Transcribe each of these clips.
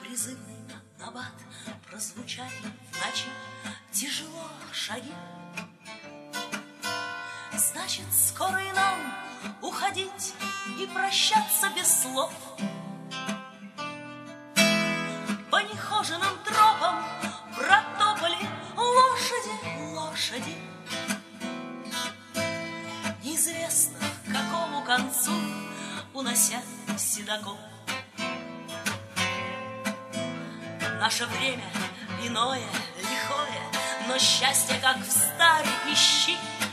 призывный набат прозвучали в ночи тяжело шаги. Значит, скоро и нам уходить и прощаться без слов. По нехоженным тропам протопали лошади. Неизвестно, к какому концу унося седаков. Наше время иное, лихое, но счастье, как в старе, ищи.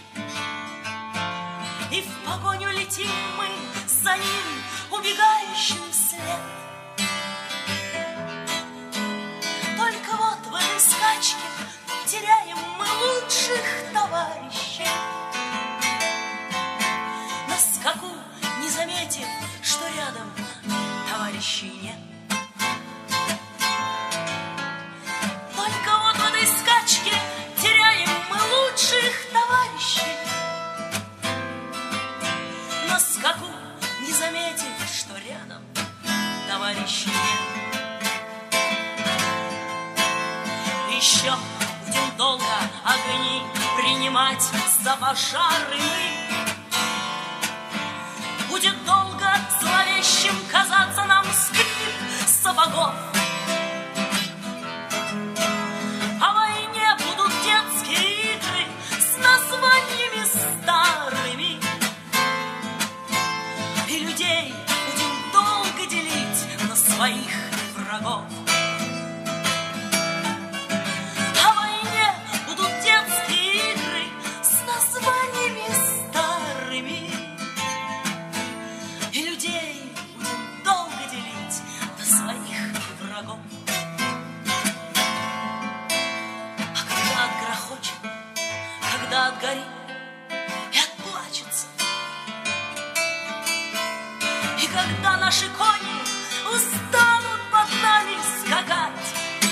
И в погоню летим мы за ним, убегающим вслед. Только вот в этой скачке теряем мы лучших товарищей. На скаку не заметим, что рядом товарищей нет. Только вот в этой скачке теряем мы лучших товарищей. На скаку не заметим, что рядом товарищей нет. Еще будем долго огни принимать за пожары мы. Будет долго зловещим казаться нам скрип сапогов. О войне будут детские игры с названиями старыми. И людей будем долго делить на своих врагов. О войне будут детские игры с названиями старыми. И людей будем долго делить на своих врагов. А когда отгрохочет, когда отгорит и отплачется, и когда наши кони устанут под нами скакать,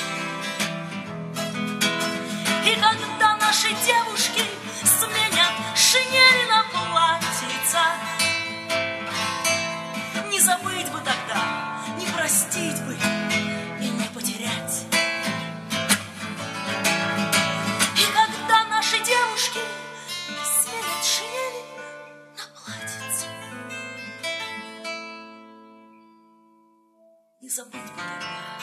и когда наши девушки сменят шинели на платьица, не забыть бы тогда, не простить бы и не потерять. И когда наши девушки сменят шинели на платьице, не забыть бы тогда